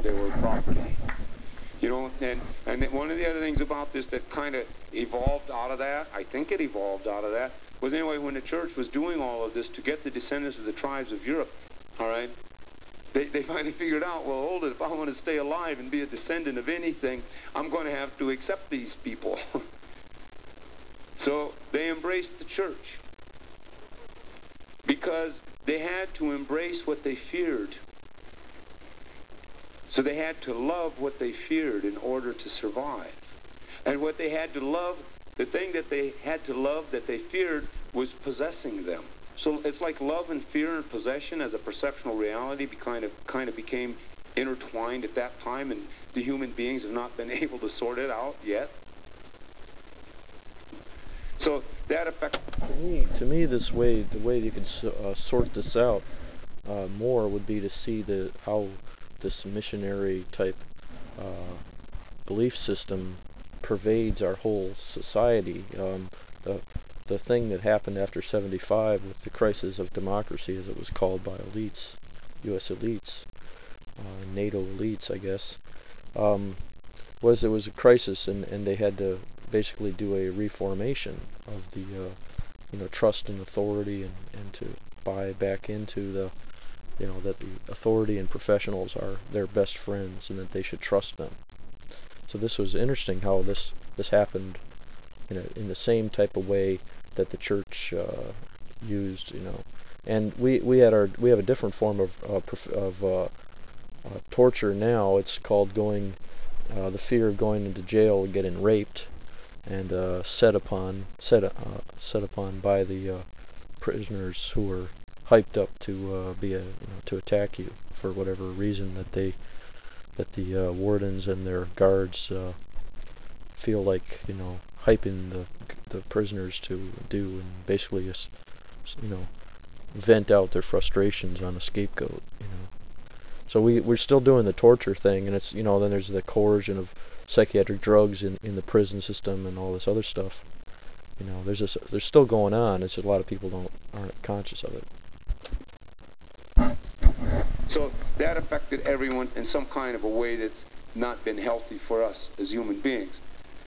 they were property. You know, and one of the other things about this that kind of evolved out of that, I think it evolved out of that, was anyway when the church was doing all of this to get the descendants of the tribes of Europe, all right, they finally figured out, well, hold it, if I want to stay alive and be a descendant of anything, I'm going to have to accept these people. So they embraced the church because they had to embrace what they feared. So they had to love what they feared in order to survive. And what they had to love, the thing that they had to love that they feared was possessing them. So it's like love and fear and possession as a perceptual reality kind of became intertwined at that time, and the human beings have not been able to sort it out yet. So that affects... To me, the way you could sort this out more would be to see how this missionary type belief system pervades our whole society. The thing that happened after 75 with the crisis of democracy, as it was called by elites, U.S. elites, NATO elites, I guess, was it was a crisis, and they had to basically do a reformation of the trust in authority, and to buy back into the that the authority and professionals are their best friends and that they should trust them. So this was interesting how this happened in the same type of way that the church used, and we have a different form of torture now. It's called the fear of going into jail and getting raped, and set upon by the prisoners who were hyped up to to attack you for whatever reason that the wardens and their guards feel like hyping the prisoners to do, and basically just vent out their frustrations on a scapegoat. So we're still doing the torture thing, and it's then there's the coercion of psychiatric drugs in the prison system and all this other stuff. There's still going on. It's just a lot of people aren't conscious of it. So that affected everyone in some kind of a way that's not been healthy for us as human beings.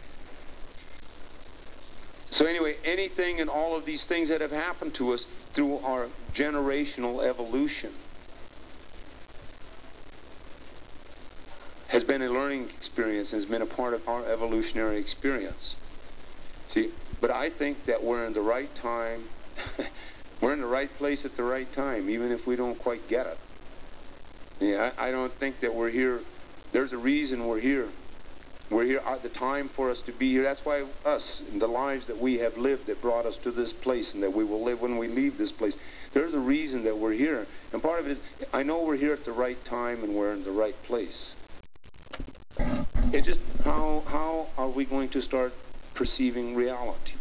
So anyway, anything and all of these things that have happened to us through our generational evolution has been a learning experience, has been a part of our evolutionary experience. See, but I think that we're in the right time, we're in the right place at the right time, even if we don't quite get it. Yeah, I don't think that we're here. There's a reason we're here. We're here at the time for us to be here. That's why us, and the lives that we have lived that brought us to this place, and that we will live when we leave this place. There's a reason that we're here. And part of it is, I know we're here at the right time and we're in the right place. It's just how are we going to start perceiving reality?